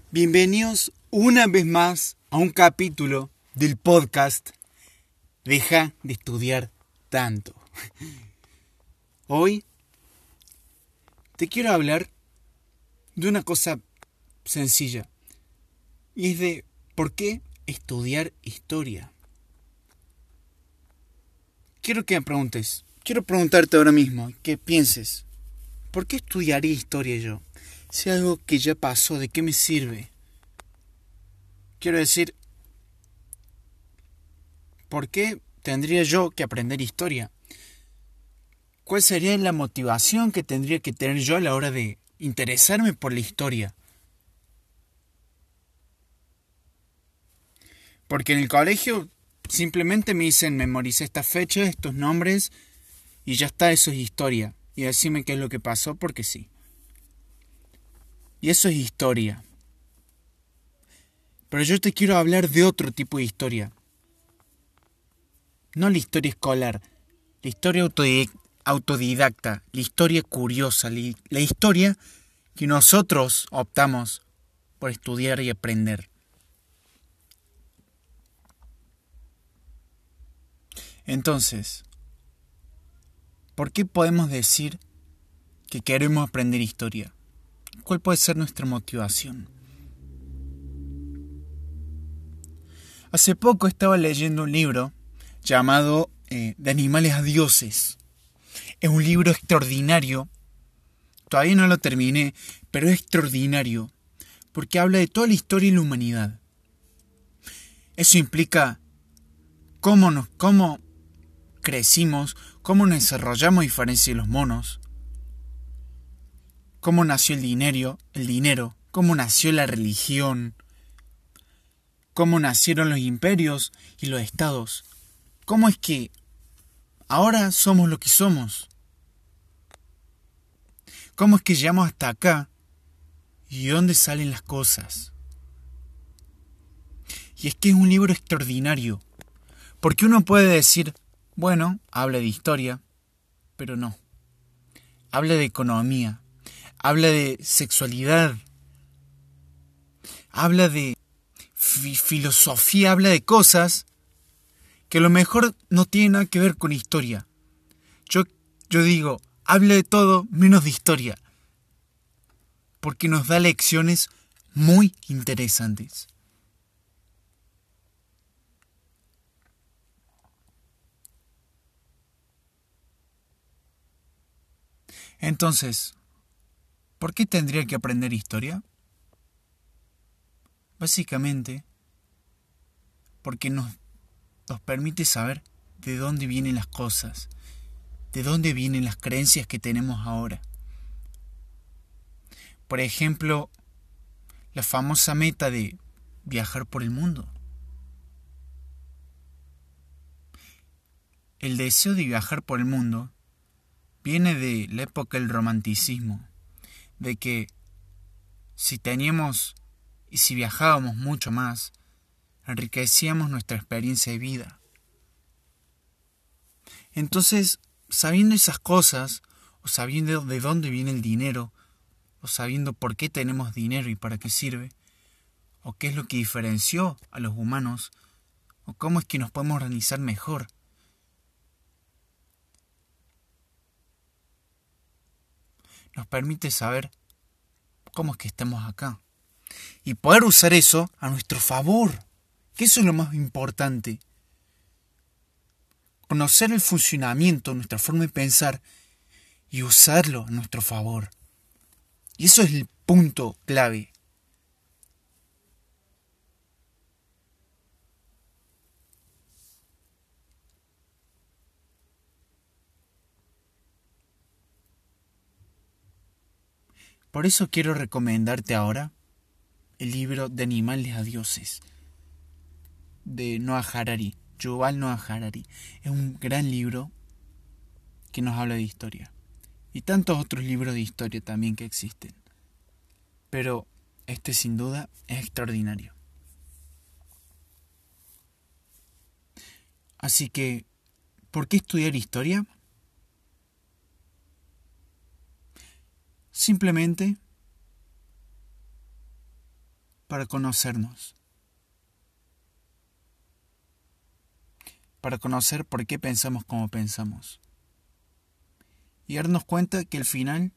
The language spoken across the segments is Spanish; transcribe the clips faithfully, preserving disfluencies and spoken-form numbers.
Bienvenidos una vez más a un capítulo del podcast Deja de estudiar tanto. Hoy te quiero hablar de una cosa sencilla y es de por qué estudiar historia. Quiero que me preguntes, quiero preguntarte ahora mismo, que pienses, ¿por qué estudiaría historia yo? Si algo que ya pasó, ¿de qué me sirve? Quiero decir, ¿por qué tendría yo que aprender historia? ¿Cuál sería la motivación que tendría que tener yo a la hora de interesarme por la historia? Porque en el colegio simplemente me dicen memoricé esta fecha, estos nombres y ya está, eso es historia. Y decime qué es lo que pasó porque sí. Y eso es historia. Pero yo te quiero hablar de otro tipo de historia. No la historia escolar, la historia autodidacta, la historia curiosa, la historia que nosotros optamos por estudiar y aprender. Entonces, ¿por qué podemos decir que queremos aprender historia? ¿Cuál puede ser nuestra motivación? Hace poco estaba leyendo un libro llamado eh, De animales a dioses. Es un libro extraordinario. Todavía no lo terminé, pero es extraordinario porque habla de toda la historia de la humanidad. Eso implica cómo nos, cómo crecimos, cómo nos desarrollamos a diferencia de los monos, cómo nació el dinero, el dinero, cómo nació la religión, cómo nacieron los imperios y los estados, cómo es que ahora somos lo que somos, cómo es que llegamos hasta acá y de dónde salen las cosas. Y es que es un libro extraordinario, porque uno puede decir, bueno, habla de historia, pero no. Habla de economía, habla de sexualidad, habla de fi- filosofía, habla de cosas que a lo mejor no tienen nada que ver con historia. Yo, yo digo, habla de todo menos de historia, porque nos da lecciones muy interesantes. Entonces, ¿por qué tendría que aprender historia? Básicamente, porque nos, nos permite saber de dónde vienen las cosas, de dónde vienen las creencias que tenemos ahora. Por ejemplo, la famosa meta de viajar por el mundo. El deseo de viajar por el mundo viene de la época del romanticismo, de que si teníamos y si viajábamos mucho más, enriquecíamos nuestra experiencia de vida. Entonces, sabiendo esas cosas, o sabiendo de dónde viene el dinero, o sabiendo por qué tenemos dinero y para qué sirve, o qué es lo que diferenció a los humanos, o cómo es que nos podemos organizar mejor, nos permite saber cómo es que estamos acá. Y poder usar eso a nuestro favor, que eso es lo más importante. Conocer el funcionamiento, nuestra forma de pensar y usarlo a nuestro favor. Y eso es el punto clave. Por eso quiero recomendarte ahora el libro De animales a dioses, de Noah Harari, Yuval Noah Harari. Es un gran libro que nos habla de historia. Y tantos otros libros de historia también que existen. Pero este sin duda es extraordinario. Así que, ¿por qué estudiar historia? Simplemente para conocernos. Para conocer por qué pensamos como pensamos. Y darnos cuenta que al final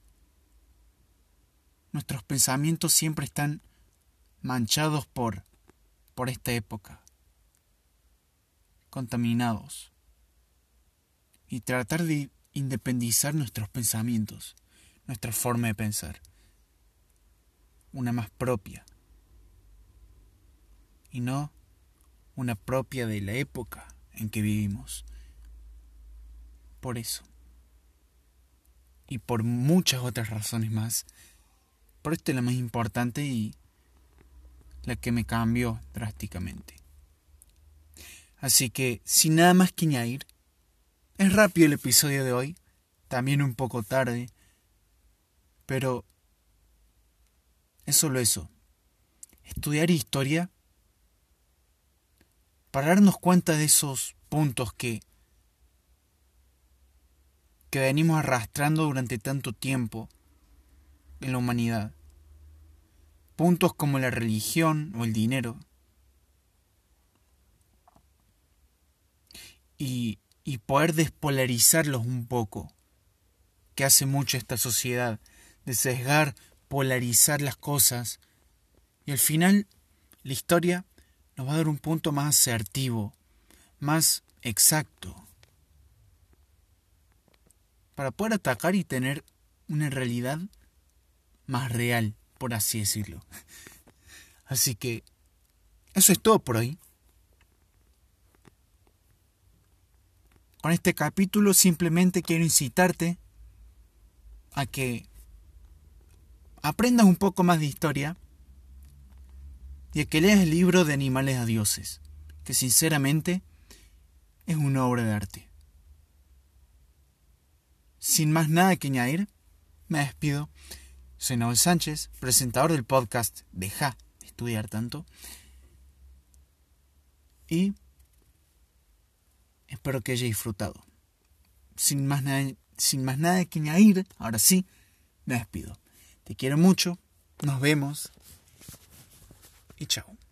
nuestros pensamientos siempre están manchados por, por esta época, contaminados. Y tratar de independizar nuestros pensamientos, nuestra forma de pensar, una más propia, y no una propia de la época en que vivimos. Por eso, y por muchas otras razones más, pero esta es la más importante y la que me cambió drásticamente. Así que, sin nada más que añadir, es rápido el episodio de hoy, también un poco tarde, pero es solo eso. Estudiar historia para darnos cuenta de esos puntos que, que venimos arrastrando durante tanto tiempo en la humanidad. Puntos como la religión o el dinero. Y, y poder despolarizarlos un poco, que hace mucho esta sociedad, de sesgar, polarizar las cosas. Y al final, la historia nos va a dar un punto más asertivo, más exacto, para poder atacar y tener una realidad más real, por así decirlo. Así que eso es todo por hoy. Con este capítulo simplemente quiero incitarte a que aprendas un poco más de historia y a que leas el libro de Animales a Dioses, que sinceramente es una obra de arte. Sin más nada que añadir, me despido. Soy Noel Sánchez, presentador del podcast Deja de Estudiar Tanto. Y espero que hayas disfrutado. Sin más nada, sin más nada que añadir, ahora sí, me despido. Te quiero mucho, nos vemos y chao.